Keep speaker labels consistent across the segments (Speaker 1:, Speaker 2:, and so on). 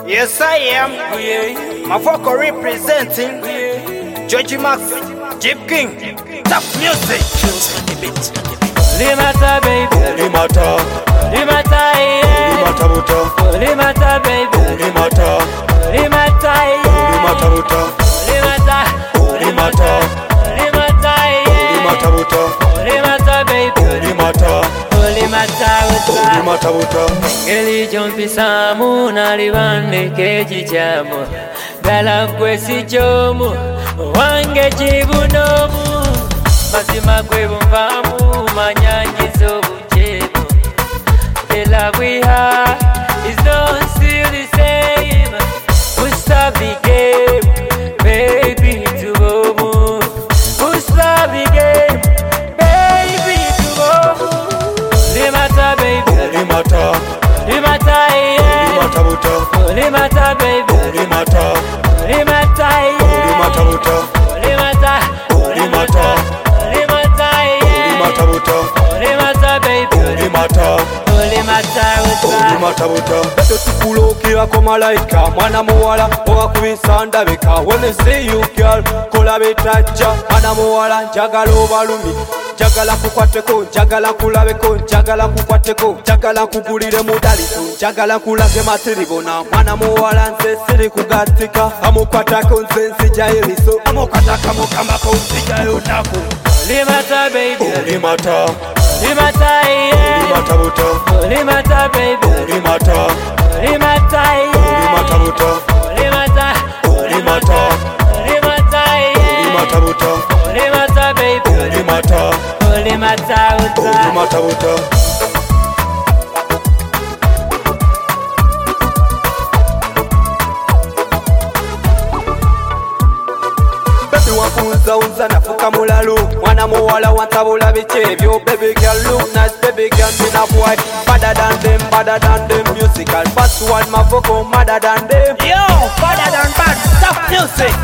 Speaker 1: Yes, I am. Mavoko representing Georgie Max, Jeep King, Top Music.
Speaker 2: Limata baby,
Speaker 3: Limata,
Speaker 2: Limata yeah,
Speaker 3: Limata buta,
Speaker 2: Limata baby,
Speaker 3: Limata,
Speaker 2: Limata yeah,
Speaker 3: Limata buta,
Speaker 2: Limata,
Speaker 3: Limata,
Speaker 2: Limata yeah,
Speaker 3: Limata buta,
Speaker 2: Limata baby,
Speaker 3: Limata,
Speaker 2: Limata
Speaker 3: buta.
Speaker 2: Ngeli jompi samu nalibande keji chamu Gala kwesi chomu wange chibunomu Masima kwe bumbamu manyanji zobuchemu The love we have is not still the same We stop the game, baby to bomu We stop the game, baby to bomu Limata baby,
Speaker 3: Limata,
Speaker 2: Limata yeah,
Speaker 3: Limata buta,
Speaker 2: Limata baby,
Speaker 3: Limata,
Speaker 2: Limata yeah,
Speaker 3: Limata buta,
Speaker 2: Limata,
Speaker 3: Limata,
Speaker 2: Limata yeah,
Speaker 3: Limata buta,
Speaker 2: Limata baby,
Speaker 3: Limata, Limata buta.
Speaker 4: Beto tukulokera ko malaika mwana muwala owakubisa ndabika. When they see you girl kola betacha mwana muwala njagala obalumi njagala kukwateko njagala kulabeko njagala kukwateko njagala kugulire mudalizo njagala kulage matiribona mwana muwala nze siri kugatika amukwatako nze nsijayo eriso amukwataka mukambako nsijayo naku
Speaker 2: Limata baby,
Speaker 3: Limata,
Speaker 2: Limata yeah,
Speaker 3: Limata buta,
Speaker 2: Limata baby,
Speaker 3: Limata,
Speaker 2: Limata yeah,
Speaker 3: Limata buta,
Speaker 2: Limata,
Speaker 3: Limata,
Speaker 2: Limata yeah,
Speaker 3: Limata buta,
Speaker 2: Limata baby,
Speaker 3: Limata,
Speaker 2: Limata
Speaker 3: Limata buta.
Speaker 4: Wakunza unza nafuka mulalu mwana muwala wantabula bichebyo. Baby girl look nice, baby girl mean a boy better than them musical. Fast one Mavoko madder than them.
Speaker 1: Yo, better than bad. Top Music.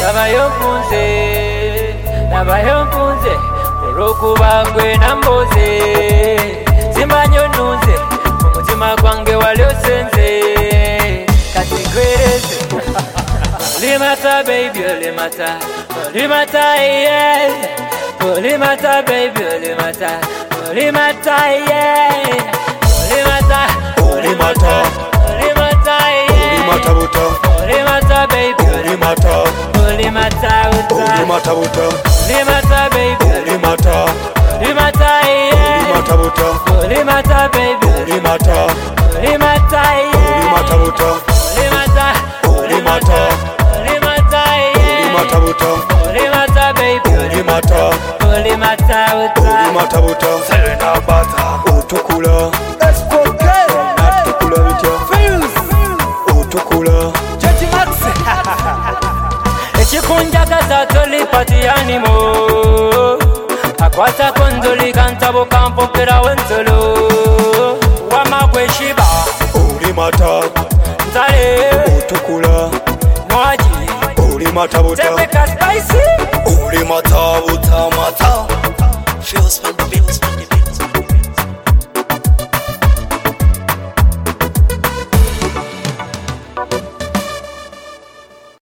Speaker 2: Nabayo mpunze Orokuba ngwe namboze Simbanyo nunze Umutima kwange wali osenze Kati kwereze Limata baby, Limata Limata yeah, Limata baby, Limata Limata yeah, Limata
Speaker 3: Limata,
Speaker 2: Limata yeah,
Speaker 3: Limata buta,
Speaker 2: Limata baby,
Speaker 3: Limata,
Speaker 2: Limata
Speaker 3: Limata buta,
Speaker 2: Limata baby,
Speaker 3: Limata,
Speaker 2: Limata yeah,
Speaker 3: Limata buta,
Speaker 2: Limata baby,
Speaker 3: Limata,
Speaker 2: Limata yeah,
Speaker 3: Limata buta,
Speaker 2: Limata,
Speaker 3: Limata,
Speaker 2: Limata yeah,
Speaker 3: Limata buta,
Speaker 2: Limata baby,
Speaker 3: Limata,
Speaker 2: Limata
Speaker 3: buta. Selena bata, utukula, utukula bitya, utukula.
Speaker 1: Georgie Max.
Speaker 2: Echikunjagaza toli pati animo Akwata konzoli kantabo kampokera wentolo Wamagwe shiba
Speaker 3: Limata,
Speaker 2: Nzale
Speaker 3: utukula,
Speaker 2: Mwaji
Speaker 3: Limata buta,
Speaker 2: Tepeka spicy
Speaker 3: Limata buta mata.